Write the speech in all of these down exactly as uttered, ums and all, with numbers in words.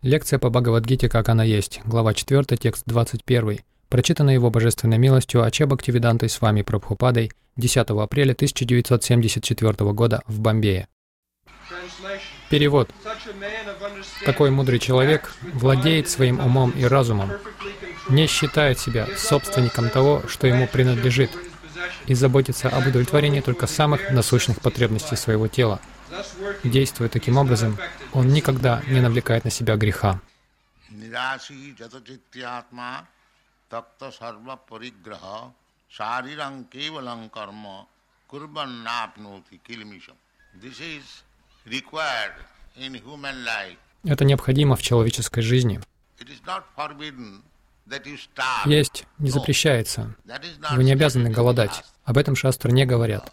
Лекция по Бхагавад-гите «Как она есть», глава четвёртая, текст двадцать первый, прочитана Его Божественной милостью Аче Бхактивидантой с вами Прабхупадой десятого апреля тысяча девятьсот семьдесят четвёртого года в Бомбее. Перевод. Такой мудрый человек владеет своим умом и разумом, не считает себя собственником того, что ему принадлежит, и заботится об удовлетворении только самых насущных потребностей своего тела. Действуя таким образом, он никогда не навлекает на себя греха. Это необходимо в человеческой жизни. Есть не запрещается. Вы не обязаны голодать. Об этом шастры не говорят.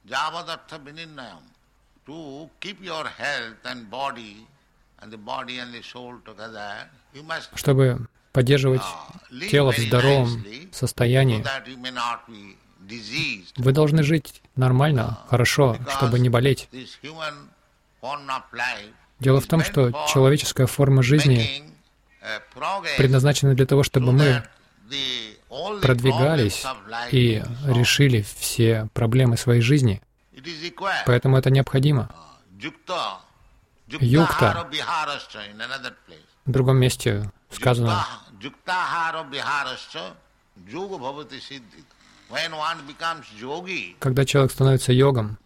Чтобы поддерживать тело в здоровом состоянии, вы должны жить нормально, хорошо, чтобы не болеть. Дело в том, что человеческая форма жизни предназначена для того, чтобы мы продвигались и решили все проблемы своей жизни. Поэтому это необходимо. Юкта. В другом месте сказано, когда человек становится йогом,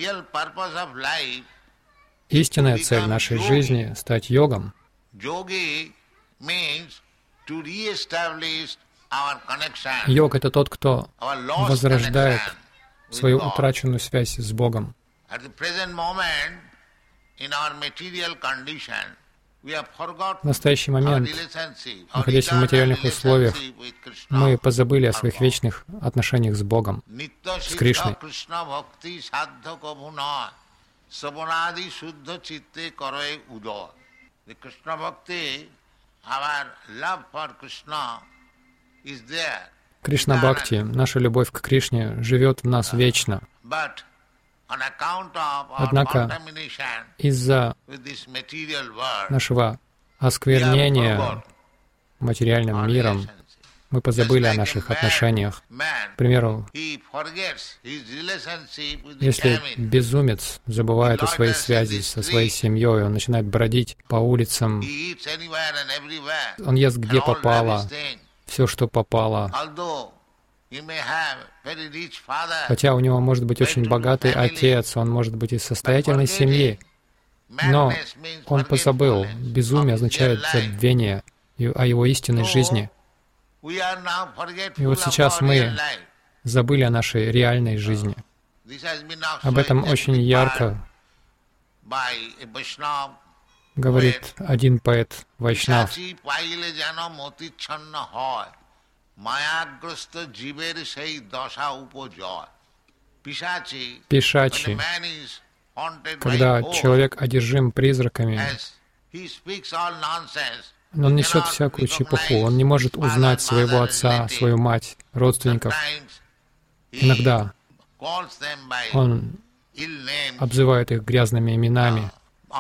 истинная цель нашей жизни — стать йогом. Йог — это тот, кто возрождает свою утраченную связь с Богом. В настоящий момент, находясь в материальных условиях, мы позабыли о своих вечных отношениях с Богом, с Кришной. Кришна-бхакти, наша любовь к Кришне, живет в нас вечно. Однако из-за нашего осквернения материальным миром мы позабыли о наших отношениях. К примеру, если безумец забывает о своей связи со своей семьей, он начинает бродить по улицам, он ест где попало, все, что попало. Хотя у него может быть очень богатый отец, он может быть из состоятельной семьи, но он позабыл. Безумие означает забвение о его истинной жизни. И вот сейчас мы забыли о нашей реальной жизни. Об этом очень ярко говорит один поэт Вайшнав. Пишачи, когда человек одержим призраками, он несет всякую чепуху, он не может узнать своего отца, свою мать, родственников. Иногда он обзывает их грязными именами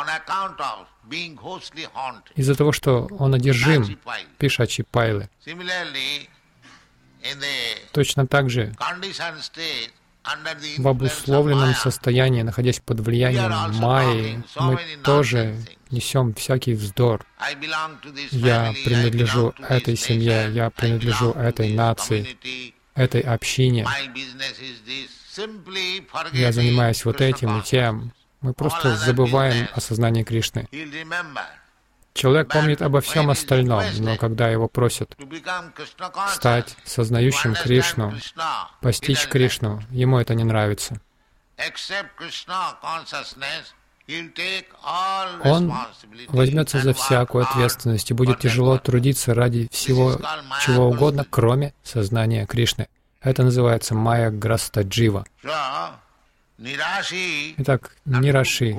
из-за того, что он одержим пишачи пайлы. Точно так же в обусловленном состоянии, находясь под влиянием майи, мы тоже несем всякий вздор. Я принадлежу этой семье, я принадлежу этой нации, этой общине. Я занимаюсь вот этим и тем. Мы просто забываем о сознании Кришны. Человек помнит обо всем остальном, но когда его просят стать сознающим Кришну, постичь Кришну, ему это не нравится. Он возьмется за всякую ответственность и будет тяжело трудиться ради всего чего угодно, кроме сознания Кришны. Это называется майя граста джива. Итак, нираши.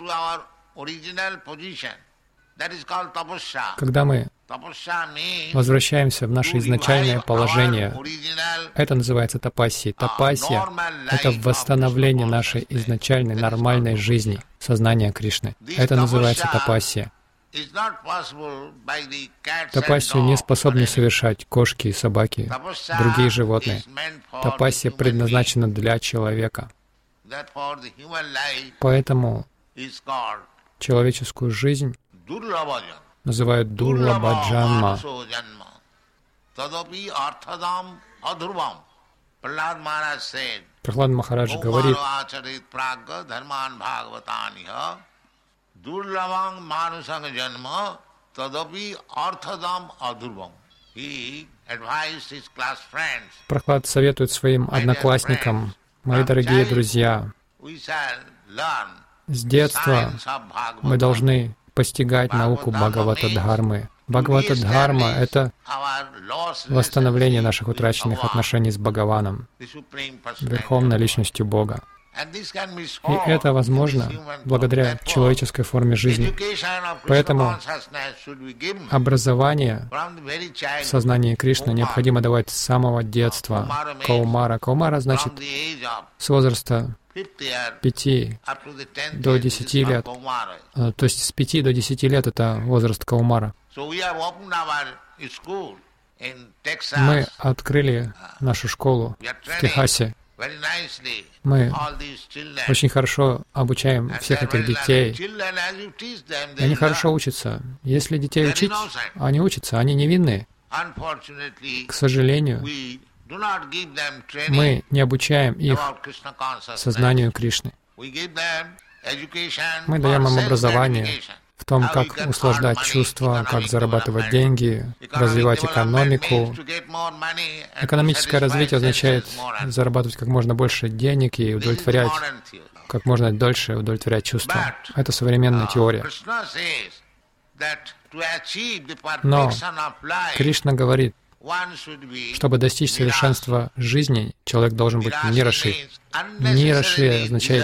Когда мы возвращаемся в наше изначальное положение, это называется тапасьей. Тапасья — это восстановление нашей изначальной нормальной жизни, сознания Кришны. Это называется тапасья. Тапассию не способны совершать кошки и собаки, другие животные. Тапассия предназначена для человека. Поэтому человеческую жизнь называют дурлабха-джанма. Прахлад Махарадж говорит, Прахлад советует своим одноклассникам: мои дорогие друзья, с детства мы должны постигать науку Бхагавата-дхармы. Бхагавата-дхарма — это восстановление наших утраченных отношений с Бхагаваном, Верховной Личностью Бога. И это возможно благодаря человеческой форме жизни. Поэтому образование в сознании Кришны необходимо давать с самого детства. Каумара. Каумара значит с возраста пяти до десяти лет. То есть с пяти до десяти лет — это возраст Каумара. Мы открыли нашу школу в Техасе. Мы очень хорошо обучаем всех этих детей. И они хорошо учатся. Если детей учить, они учатся, они невинные. К сожалению, мы не обучаем их сознанию Кришны. Мы даем им образование в том, как услаждать чувства, как зарабатывать деньги, развивать экономику. Экономическое развитие означает зарабатывать как можно больше денег и удовлетворять, как можно дольше удовлетворять чувства. Это современная теория. Но Кришна говорит, чтобы достичь совершенства жизни, человек должен быть нираши. Нираши означает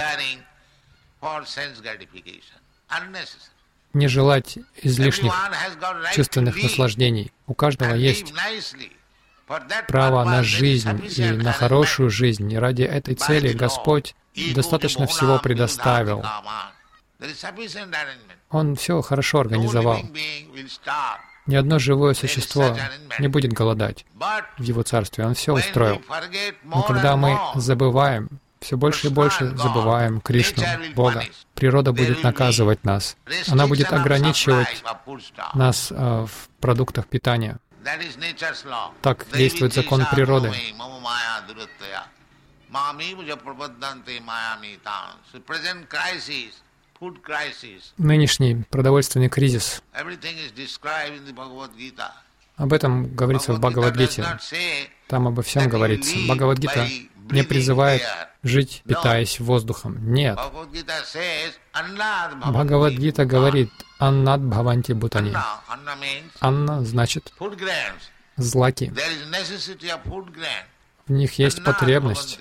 не желать излишних чувственных наслаждений. У каждого есть право на жизнь и на хорошую жизнь. И ради этой цели Господь достаточно всего предоставил. Он все хорошо организовал. Ни одно живое существо не будет голодать в Его Царстве. Он все устроил. Но когда мы забываем, все больше и больше забываем Кришну, Бога, природа будет наказывать нас. Она будет ограничивать нас э, в продуктах питания. Так действует закон природы. Нынешний продовольственный кризис. Об этом говорится в Бхагавад-гите. Там обо всем говорится. Бхагавад-гита не призывает жить, питаясь воздухом. Нет. Бхагавад-гита говорит «Аннат бхаванти бхутани». Анна значит злаки. В них есть потребность.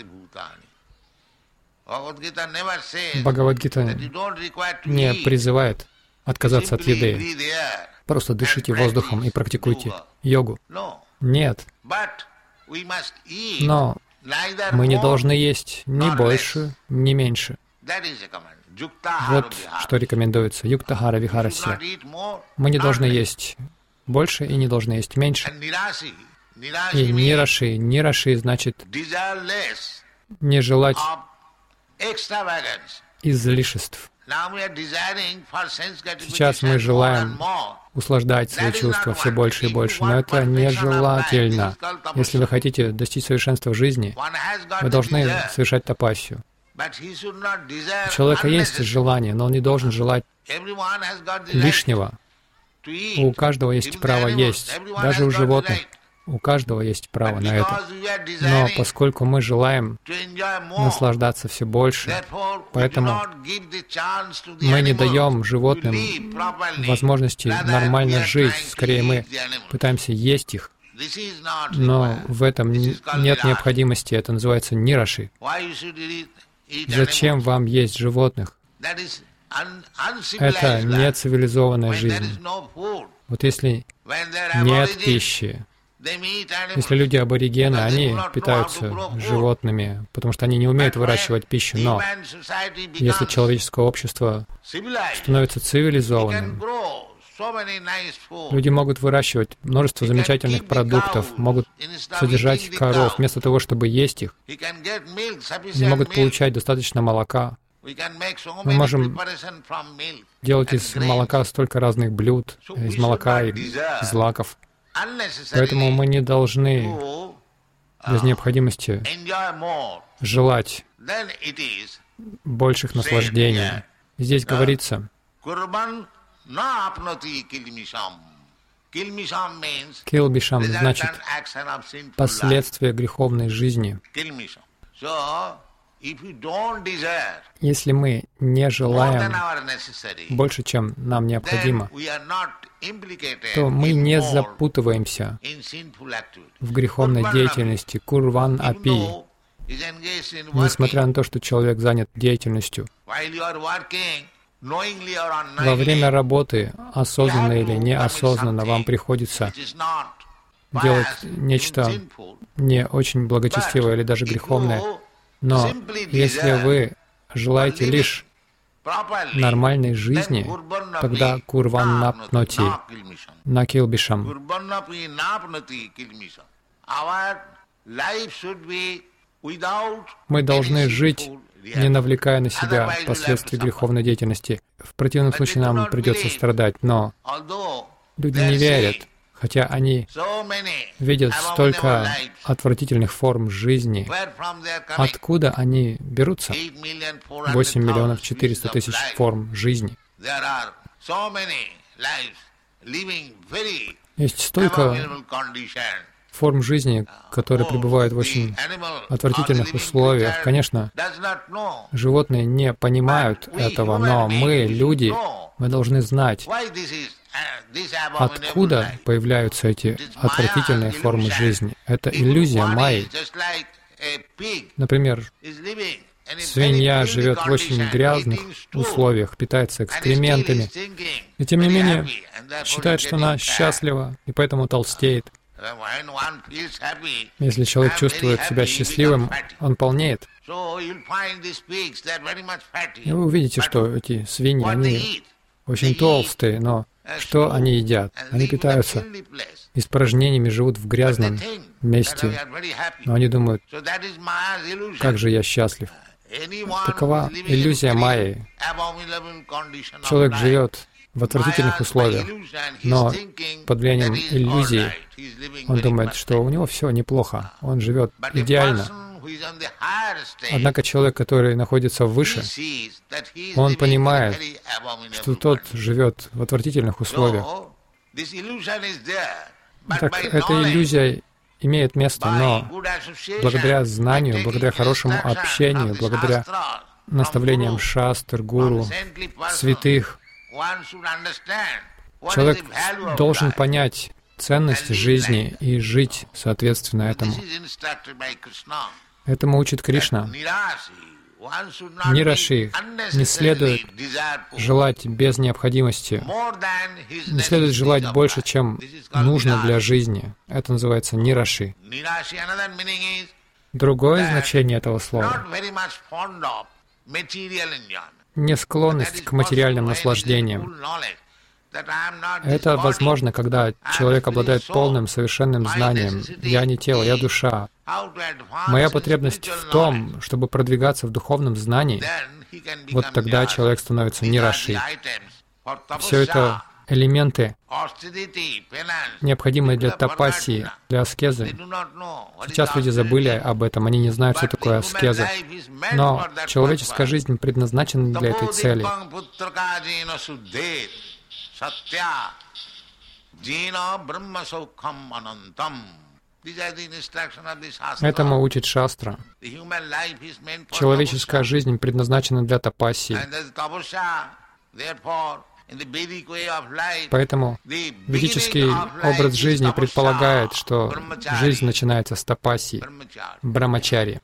Бхагавад-гита не призывает отказаться от еды. Просто дышите воздухом и практикуйте йогу. Нет. Но мы не должны есть ни больше, ни меньше. Вот что рекомендуется. Юктахара вихарасья. Мы не должны есть больше и не должны есть меньше. И нираши. Нираши значит не желать излишеств. Сейчас мы желаем услаждать свои чувства все больше и больше, но это нежелательно. Если вы хотите достичь совершенства в жизни, вы должны совершать тапассию. У человека есть желание, но он не должен желать лишнего. У каждого есть право есть, даже у животных. У каждого есть право на это. Но поскольку мы желаем наслаждаться все больше, поэтому мы не даем животным возможности нормально жить. Скорее, мы пытаемся есть их. Но в этом нет необходимости. Это называется нираши. Зачем вам есть животных? Это не цивилизованная жизнь. Вот если нет пищи, если люди аборигены, они питаются животными, потому что они не умеют выращивать пищу. Но если человеческое общество становится цивилизованным, Люди могут выращивать множество замечательных продуктов, могут содержать коров, вместо того, чтобы есть их. Они могут получать достаточно молока. Мы можем делать из молока столько разных блюд, из молока и из злаков. Поэтому мы не должны без необходимости желать больших наслаждений. Здесь говорится, килбишам значит последствия греховной жизни. Если мы не желаем больше, чем нам необходимо, то мы не запутываемся в греховной деятельности курван апи, несмотря на то, что человек занят деятельностью. Во время работы, осознанно или неосознанно, вам приходится делать нечто не очень благочестивое или даже греховное. Но если вы желаете лишь нормальной жизни, тогда курван напноти, на килбишам. Мы должны жить, не навлекая на себя последствий греховной деятельности. В противном случае нам придется страдать. Но люди не верят, хотя они видят столько отвратительных форм жизни. Откуда они берутся? восемь миллионов четыреста тысяч форм жизни. Есть столько форм жизни, которые пребывают в очень отвратительных условиях. Конечно, животные не понимают этого, но мы, люди, мы должны знать, откуда появляются эти отвратительные формы жизни. Это иллюзия майи. Например, свинья живет в очень грязных условиях, питается экскрементами, и тем не менее считает, что она счастлива, и поэтому толстеет. Если человек чувствует себя счастливым, он полнеет. И вы увидите, что эти свиньи, они очень толстые, но что они едят? Они питаются испражнениями, живут в грязном месте, но они думают, как же я счастлив. Такова иллюзия майи. Человек живет в отвратительных условиях, но под влиянием иллюзии он думает, что у него все неплохо, он живет идеально. Однако человек, который находится выше, он понимает, что тот живет в отвратительных условиях. Так, эта иллюзия имеет место, но благодаря знанию, благодаря хорошему общению, благодаря наставлениям шастр, гуру, святых, человек должен понять ценность жизни и жить соответственно этому. Этому учит Кришна. Нираши, не следует желать без необходимости, не следует желать больше, чем нужно для жизни. Это называется нираши. Другое значение этого слова — не склонность к материальным наслаждениям. Это возможно, когда человек обладает полным, совершенным знанием. Я не тело, я душа. Моя потребность в том, чтобы продвигаться в духовном знании. Вот тогда человек становится нираши. Все это элементы, необходимые для тапассии, для аскезы. Сейчас люди забыли об этом, они не знают, что такое аскеза. Но человеческая жизнь предназначена для этой цели. Этому учит шастра. Человеческая жизнь предназначена для тапассии. Поэтому ведический образ жизни предполагает, что жизнь начинается с тапассии, брамачари.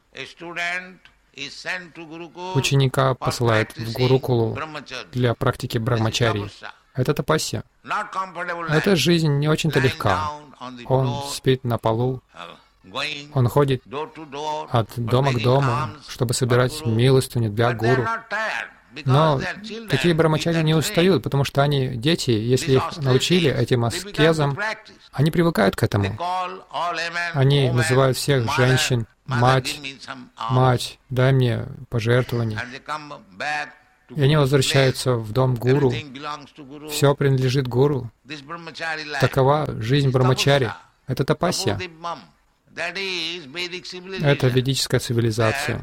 Ученика посылают в Гурукулу для практики брамачари. Это тапассия. Эта жизнь не очень-то легка. Он спит на полу, он ходит от дома к дому, чтобы собирать милостыню для гуру. Но такие брамачари не устают, потому что они дети, если их научили этим аскезам, они привыкают к этому. Они называют всех женщин «мать», «мать, дай мне пожертвование». И они возвращаются в дом гуру. Все принадлежит гуру. Такова жизнь брамачари. Это тапасья. Это ведическая цивилизация.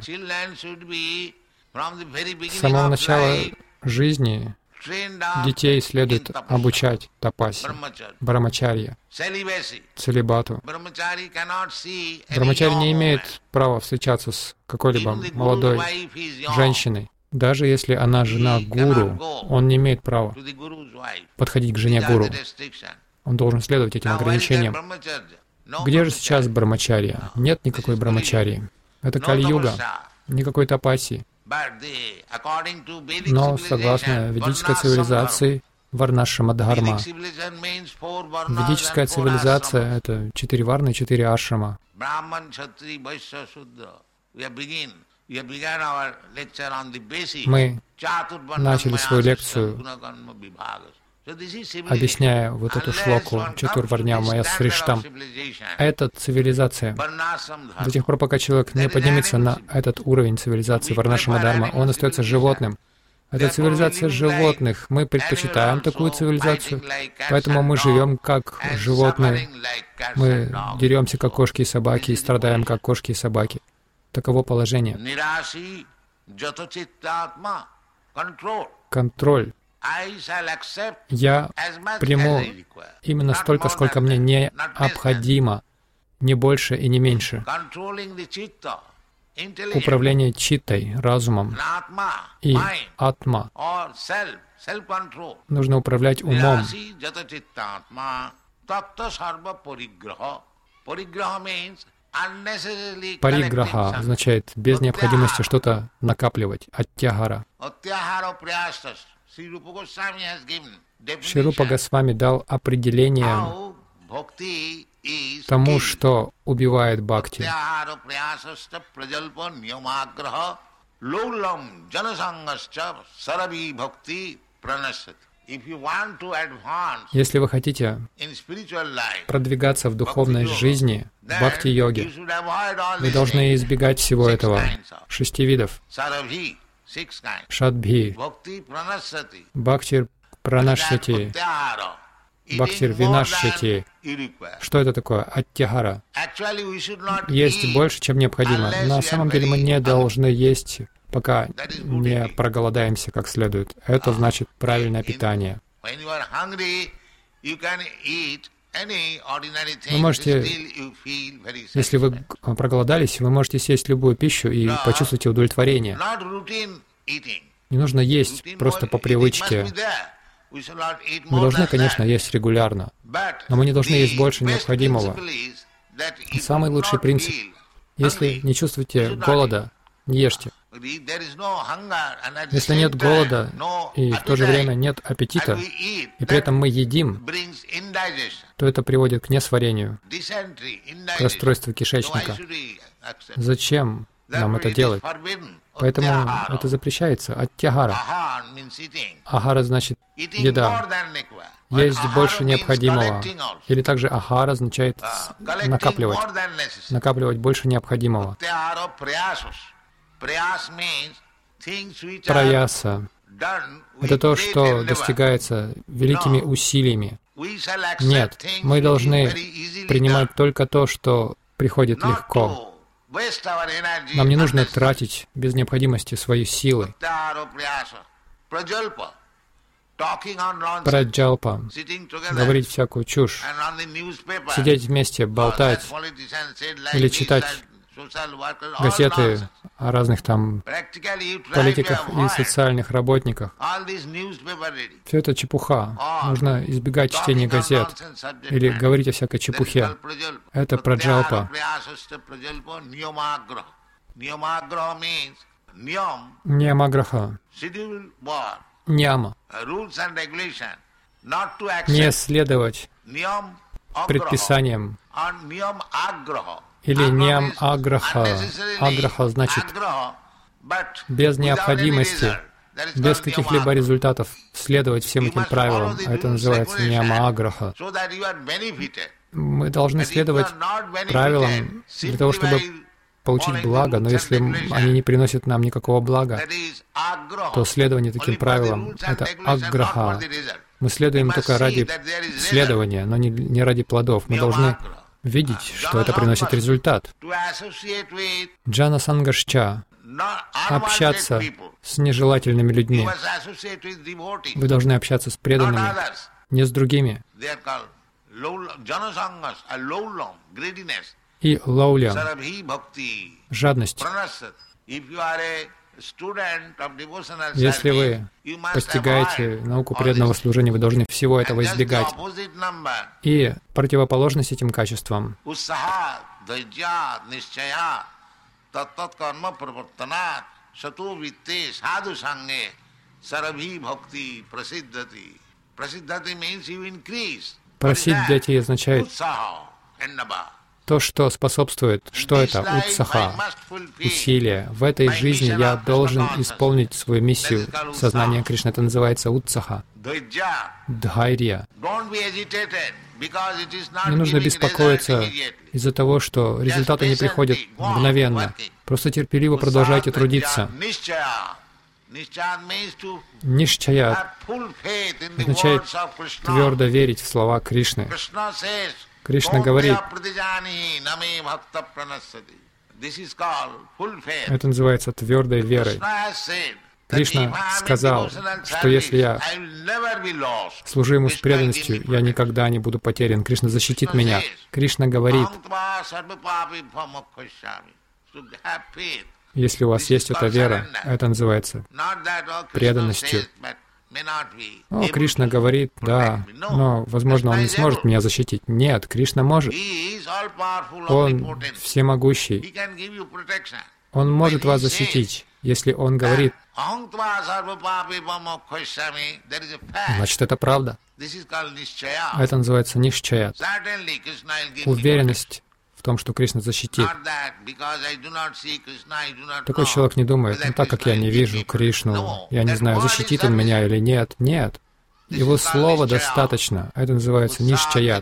С самого начала жизни детей следует обучать тапасе, брамачарья, целибату. Брамачари не имеет права встречаться с какой-либо молодой женщиной. Даже если она жена гуру, он не имеет права подходить к жене гуру. Он должен следовать этим ограничениям. Где же сейчас брамачарья? Нет никакой брамачарьи. Это Кали-юга, никакой тапаси. Но согласно ведической цивилизации, варнашрама-дхарма. Ведическая цивилизация — это четыре варны и четыре ашрама. Мы начали свою лекцию, объясняя вот эту шлоку Чатурварнямая Сриштам. Это цивилизация. До тех пор, пока человек не поднимется на этот уровень цивилизации Варнашрама-дхарма, он остается животным. Это цивилизация животных. Мы предпочитаем такую цивилизацию, поэтому мы живем как животные. Мы деремся как кошки и собаки и страдаем как кошки и собаки. Таково положение. Контроль. Я приму именно столько, сколько мне необходимо, не больше и не меньше. Управление читтой, разумом и атма. Нужно управлять умом. Париграха означает без необходимости что-то накапливать. Аттягара. Шри Рупа Госвами дал определение тому, что убивает бхакти. Если вы хотите продвигаться в духовной жизни, в бхакти-йоге, вы должны избегать всего этого. Шести видов. Шадбхи, Бхактир Пранашяти, Бхактир Винашяти. Что это такое? Аттягара. Есть больше, чем необходимо. На самом деле мы не должны есть, пока не проголодаемся как следует. Это значит правильное питание. Вы можете, если вы проголодались, вы можете съесть любую пищу и почувствовать удовлетворение. Не нужно есть просто по привычке. Мы должны, конечно, есть регулярно, но мы не должны есть больше необходимого. Самый лучший принцип. Если не чувствуете голода, не ешьте. Если нет голода и в то же время нет аппетита, и при этом мы едим, то это приводит к несварению, к расстройству кишечника. Зачем нам это делать? Поэтому это запрещается. Аттягара. Ахара значит еда. Есть больше необходимого. Или также ахара означает накапливать. Накапливать больше необходимого. Праяса — это то, что достигается великими усилиями. Нет, мы должны принимать только то, что приходит легко. Нам не нужно тратить без необходимости свои силы. Праджалпа — говорить всякую чушь, сидеть вместе, болтать или читать газеты о разных там политиках и социальных работниках. Все это чепуха. Нужно избегать чтения газет или говорить о всякой чепухе. Это праджалпа. Ньямаграха. Ньяма. Не следовать предписаниям. Или ньям аграха. Аграха значит без необходимости, без каких-либо результатов следовать всем этим правилам. Это называется ньяма-аграха. Мы должны следовать правилам для того, чтобы получить благо, но если они не приносят нам никакого блага, то следование таким правилам — это аграха. Мы следуем только ради следования, но не, не ради плодов. Мы должны видеть, что это приносит результат. Джана Сангашча — общаться с нежелательными людьми. Вы должны общаться с преданными, не с другими. И лауля — жадность. Если вы постигаете науку преданного служения, вы должны всего этого избегать. И противоположность этим качествам — прасиддхати означает то, что способствует. Что это? Утсаха, усилие. В этой жизни я должен исполнить свою миссию сознания Кришны. Это называется утсаха. Дхайрья. Не нужно беспокоиться из-за того, что результаты не приходят мгновенно. Просто терпеливо продолжайте трудиться. Нишчая означает твердо верить в слова Кришны. Кришна говорит, это называется твердой верой. Кришна сказал, что если я служу Ему с преданностью, я никогда не буду потерян. Кришна защитит меня. Кришна говорит, если у вас есть эта вера, это называется преданностью. О, Кришна говорит, да, но, возможно, Он не сможет меня защитить. Нет, Кришна может. Он всемогущий. Он может вас защитить. Если Он говорит, значит, это правда. Это называется нишчаят. Уверенность в том, что Кришна защитит. Такой человек не думает, ну так как я не вижу Кришну, я не знаю, защитит Он меня или нет. Нет. Его слова достаточно. Это называется нишчаят.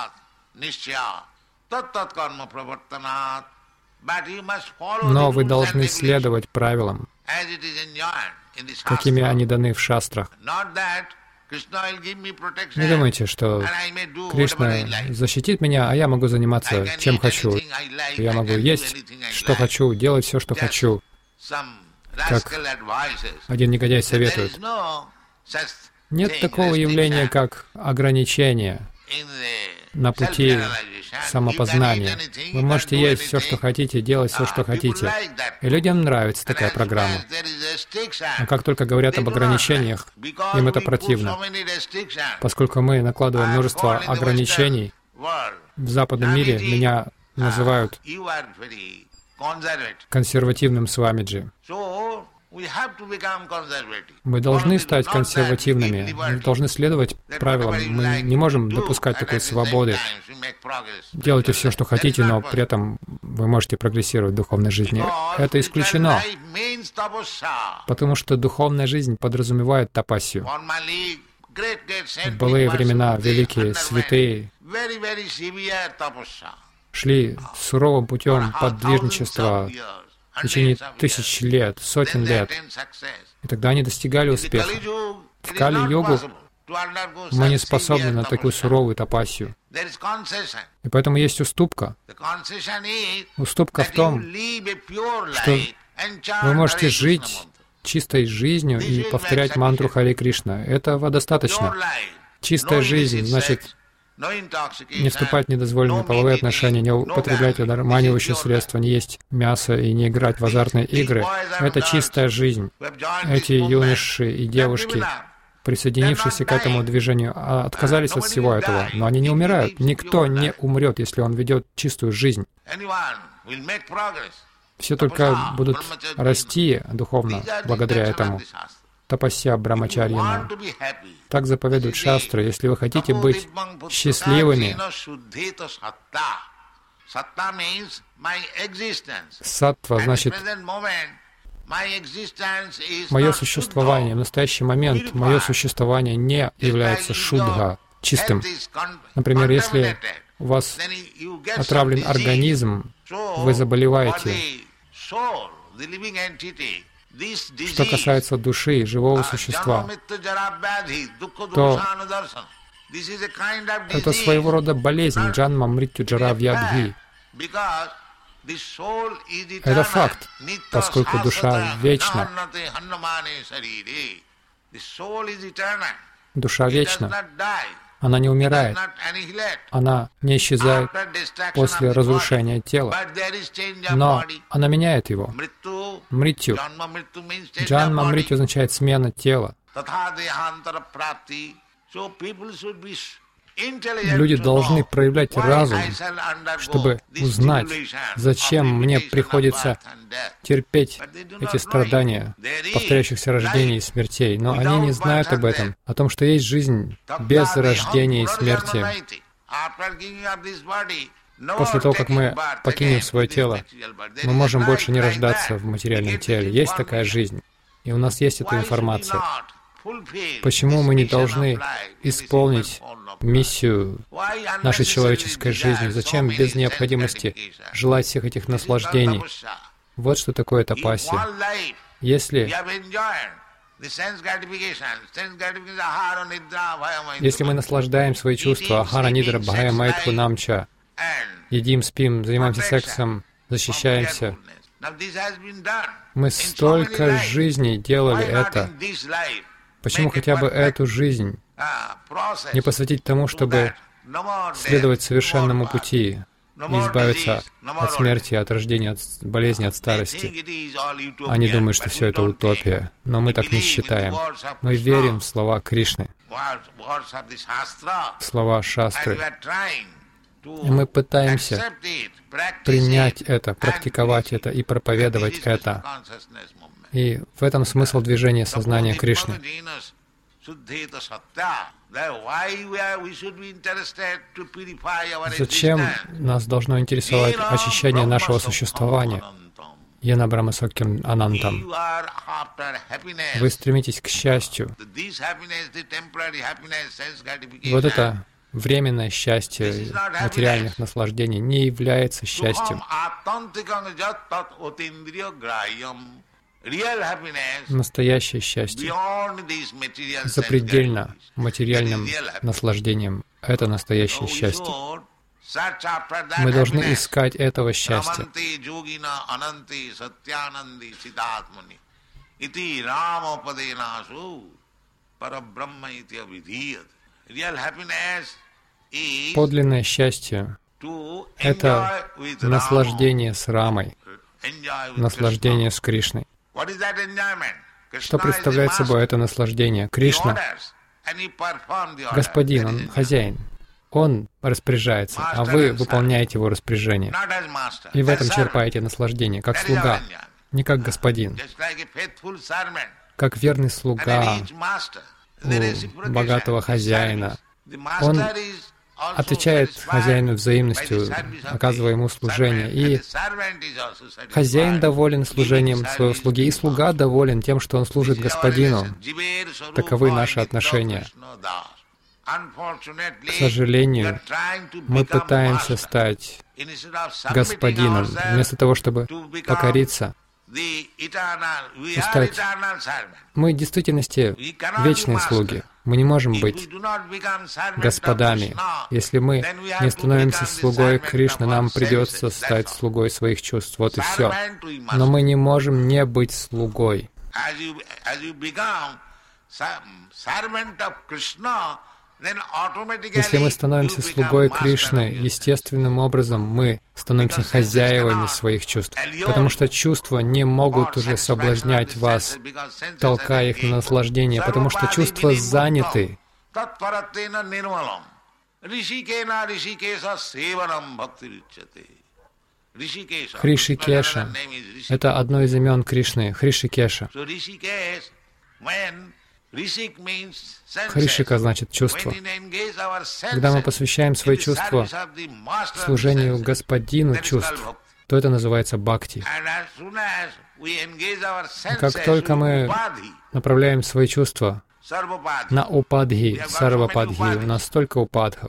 Но вы должны следовать правилам, какими они даны в шастрах. Не думайте, что Кришна защитит меня, а я могу заниматься чем хочу. Я могу есть, что хочу, делать все, что хочу. Как один негодяй советует. Нет такого явления, как ограничение на пути самопознания. Вы можете есть все, что хотите, делать все, что хотите. И людям нравится такая программа. Но как только говорят об ограничениях, им это противно. Поскольку мы накладываем множество ограничений, в западном мире меня называют консервативным свамиджи. Мы должны стать консервативными, мы должны следовать правилам. Мы не можем допускать такой свободы. Делайте все, что хотите, но при этом вы можете прогрессировать в духовной жизни. Это исключено, потому что духовная жизнь подразумевает тапассию. В былые времена великие святые шли суровым путем подвижничества в течение тысяч лет, сотен лет. И тогда они достигали успеха. В Кали-йогу мы не способны на такую суровую тапассию. И поэтому есть уступка. Уступка в том, что вы можете жить чистой жизнью и повторять мантру Харе Кришна. Этого достаточно. Чистая жизнь значит не вступать в недозволенные половые отношения, не употреблять одурманивающие средства, не есть мясо и не играть в азартные игры. Это чистая жизнь. Эти юноши и девушки, присоединившиеся к этому движению, отказались от всего этого, но они не умирают. Никто не умрет, если он ведет чистую жизнь. Все только будут расти духовно благодаря этому. Тапасья Брахмачарьяна. Так заповедует шастры. Если вы хотите быть счастливыми, саттва значит Мое существование в настоящий момент, мое существование не является шудха, чистым. Например, если у вас отравлен организм, вы заболеваете. Что касается души, живого существа, то это своего рода болезнь, джанма мритью джара вьядхи. Это факт, поскольку душа вечна. Душа вечна. Она не умирает. Она не исчезает после разрушения тела. Но она меняет его. Мритью. Джанма мритью означает смена тела. Люди должны проявлять разум, чтобы узнать, зачем мне приходится терпеть эти страдания, повторяющихся рождений и смертей. Но они не знают об этом, о том, что есть жизнь без рождения и смерти. После того, как мы покинем свое тело, мы можем больше не рождаться в материальном теле. Есть такая жизнь, и у нас есть эта информация. Почему мы не должны исполнить миссию нашей человеческой жизни? Зачем без необходимости желать всех этих наслаждений? Вот что такое тапасия. Если, если мы наслаждаем свои чувства, ахара, нидра, бхая, майтху, намча, едим, спим, занимаемся сексом, защищаемся, мы столько жизней делали это. Почему хотя бы эту жизнь не посвятить тому, чтобы следовать совершенному пути и избавиться от смерти, от рождения, от болезни, от старости? Они думают, что все это утопия, но мы так не считаем. Мы верим в слова Кришны, в слова шастры, и мы пытаемся принять это, практиковать это и проповедовать это. И в этом смысл движения сознания Кришны. Зачем нас должно интересовать очищение нашего существования? Яна Брахмасакьям Анантам. Вы стремитесь к счастью. Вот это временное счастье материальных наслаждений не является счастьем. Настоящее счастье запредельно материальным наслаждением. Это настоящее счастье. Мы должны искать этого счастья. Подлинное счастье — это наслаждение с Рамой, наслаждение с Кришной. Что представляет собой это наслаждение? Кришна — Господин, Он хозяин. Он распоряжается, а вы выполняете Его распоряжение. И в этом черпаете наслаждение, как слуга, не как господин. Как верный слуга у богатого хозяина. Он отвечает хозяину взаимностью, оказывая ему служение. И хозяин доволен служением своего слуги, и слуга доволен тем, что он служит господину. Таковы наши отношения. К сожалению, мы пытаемся стать господином, вместо того, чтобы покориться и стать. Мы в действительности вечные слуги. Мы не можем быть господами. Если мы не становимся слугой Кришны, нам придется стать слугой своих чувств. Вот и все. Но мы не можем не быть слугой. Если мы становимся слугой Кришны, естественным образом мы становимся хозяевами своих чувств, потому что чувства не могут уже соблазнять вас, толкая их на наслаждение, потому что чувства заняты. Хришикеша — это одно из имен Кришны, Хришикеша. Хришика значит чувство. Когда мы посвящаем свои чувства служению Господину чувств, то это называется бхакти. Как только мы направляем свои чувства на упадхи, сарвападхи, у нас столько упадхов.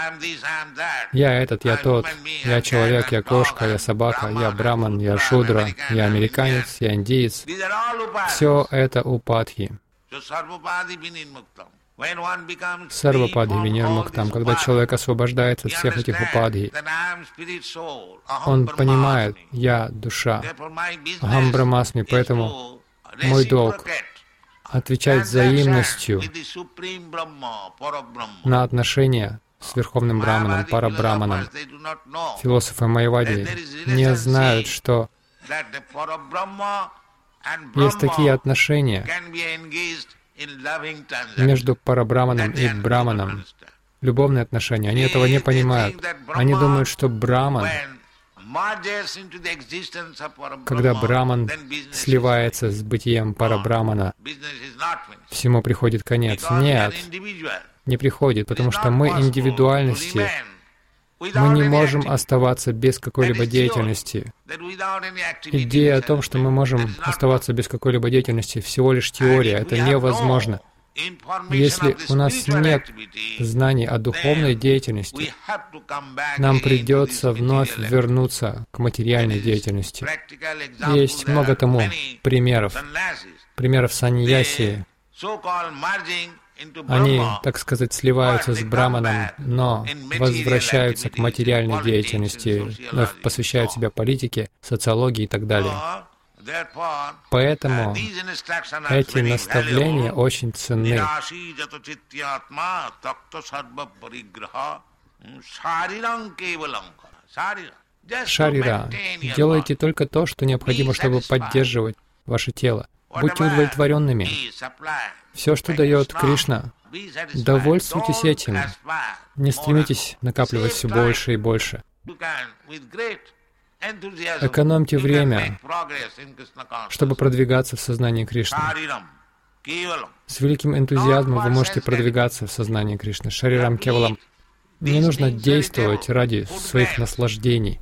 Я этот, я тот, я человек, я кошка, я собака, я браман, я шудра, я американец, я индиец. Все это упадхи. Сарвападхи винирмуктам. Когда человек освобождается от всех этих упадхи, он понимает, я душа, ахам брамасми, поэтому мой долг отвечать взаимностью на отношения с Верховным Браманом, Парабраманом. Философы майявади не знают, что есть такие отношения между Парабраманом и Браманом. Любовные отношения. Они этого не понимают. Они думают, что Браман, когда Браман сливается с бытием Парабрамана, всему приходит конец. Нет, не приходит, потому что мы индивидуальности. Мы не можем оставаться без какой-либо деятельности. Идея о том, что мы можем оставаться без какой-либо деятельности, всего лишь теория. Это невозможно. Если у нас нет знаний о духовной деятельности, нам придется вновь вернуться к материальной деятельности. Есть много тому примеров. Примеров саньяси. Они, так сказать, сливаются с Браманом, но возвращаются к материальной деятельности, вновь посвящают себя политике, социологии и так далее. Поэтому эти наставления очень ценны. Шарира. Делайте только то, что необходимо, чтобы поддерживать ваше тело. Будьте удовлетворенными. Все, что дает Кришна, довольствуйтесь этим. Не стремитесь накапливать все больше и больше. Экономьте время, чтобы продвигаться в сознании Кришны. С великим энтузиазмом вы можете продвигаться в сознании Кришны. Шарирам кевалам. Не нужно действовать ради своих наслаждений.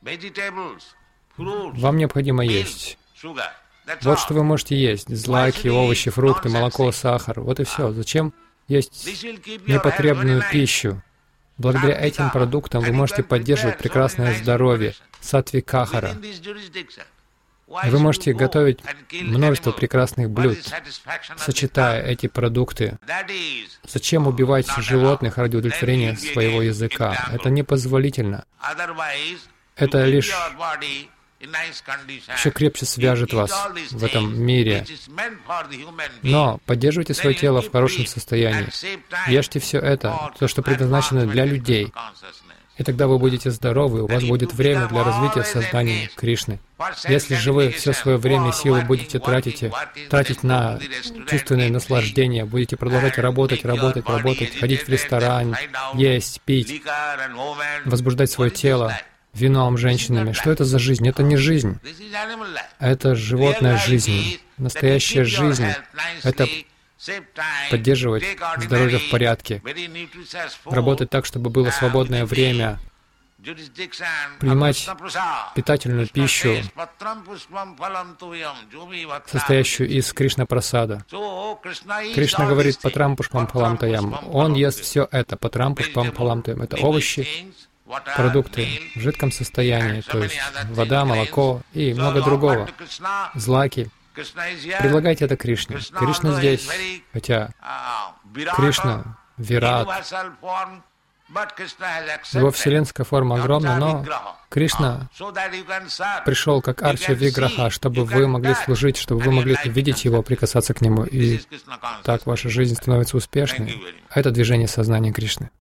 Вам необходимо есть. Вот что вы можете есть. Злаки, овощи, фрукты, молоко, сахар. Вот и все. Зачем есть непотребную пищу? Благодаря этим продуктам вы можете поддерживать прекрасное здоровье, саттвикахара. Вы можете готовить множество прекрасных блюд, сочетая эти продукты. Зачем убивать животных ради удовлетворения своего языка? Это непозволительно. Это лишь еще крепче свяжет вас в этом мире. Но поддерживайте свое тело в хорошем состоянии. Ешьте все это, то, что предназначено для людей. И тогда вы будете здоровы, у вас будет время для развития сознания Кришны. Если же вы все свое время и силы будете тратить, тратить на чувственные наслаждения, будете продолжать работать, работать, работать, ходить в ресторан, есть, пить, возбуждать свое тело вином, женщинами. Что это за жизнь? Это не жизнь. Это животная жизнь. Настоящая жизнь — это поддерживать здоровье в порядке, работать так, чтобы было свободное время, принимать питательную пищу, состоящую из Кришна-прасада. Кришна говорит «патрам пушпам пхалам таям». Он ест все это, «патрам пушпам пхалам таям». Это овощи, продукты в жидком состоянии, то есть вода, молоко и много другого, злаки. Предлагайте это Кришне. Кришна здесь, хотя Кришна — Вират, его вселенская форма огромна, но Кришна пришел как Арча Виграха, чтобы вы могли служить, чтобы вы могли видеть его, прикасаться к нему, и так ваша жизнь становится успешной. Это движение сознания Кришны.